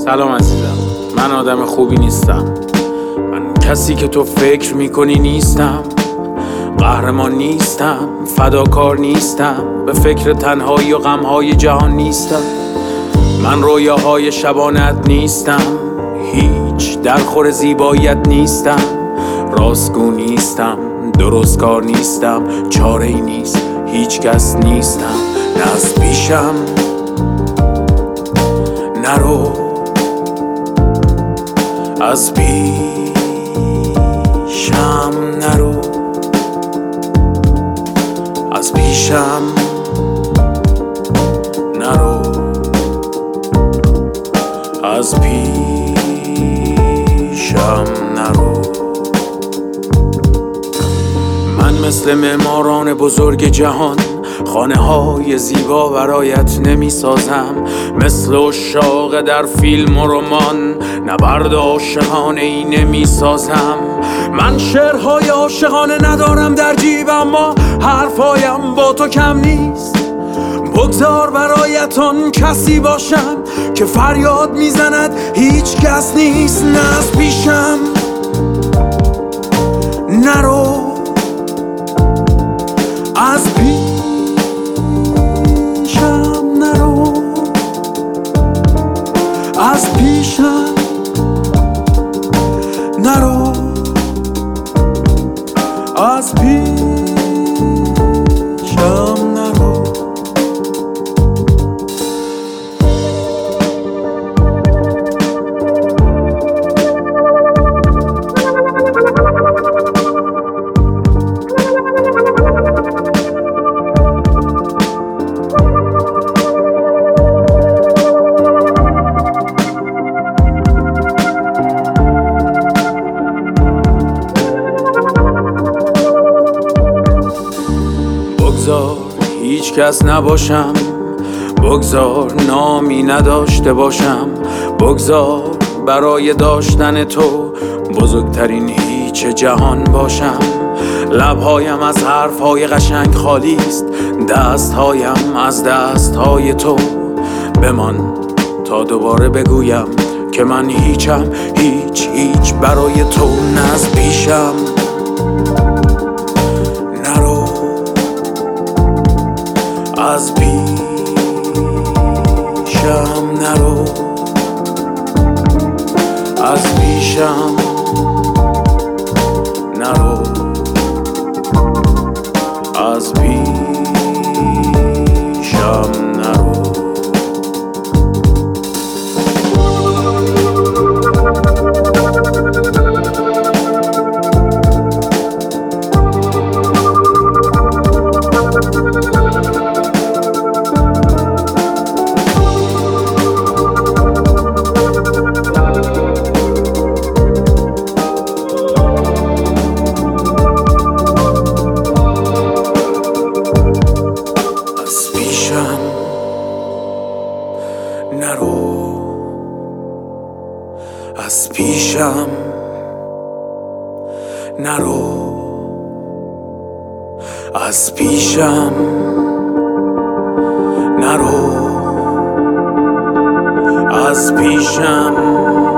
سلام عزیزم، من آدم خوبی نیستم. من کسی که تو فکر میکنی نیستم. قهرمان نیستم، فداکار نیستم، به فکر تنهایی و غمهای جهان نیستم. من رویاهای شبانت نیستم، هیچ درخور زیباییت نیستم. راستگو نیستم، درستکار نیستم، چاره ای نیست، هیچ کس نیستم. نه از پیشم نرو، از پیشم نرو، از پیشم نرو، از پیشم نرو. من مثل معماران بزرگ جهان خانه های زیبا برایت نمی سازم. مثل عشاق در فیلم و رمان نبرد عاشقانه ای نمی سازم. من شعرهای عاشقانه ندارم در جیب، اما حرفایم با تو کم نیست. بگذار برایت آن کسی باشم که فریاد میزند هیچ کس نیست. نه از پیشم نرو، از پیشم نرو، از پیشم نرو، از پیشم نرو. بگذار هیچ کس نباشم، بگذار نامی نداشته باشم، بگذار برای داشتن تو بزرگترین هیچ جهان باشم. لبهایم از حرفهای قشنگ خالی است، دستهایم از دستهای تو. بمان تا دوباره بگویم که من هیچم، هیچ برای تو. نه از پیشم نرو، از پیشم نرو، از پیشم نرو، از پیشم نرو. نرو، از پیشم نرو، از پیشم نرو، از پیشم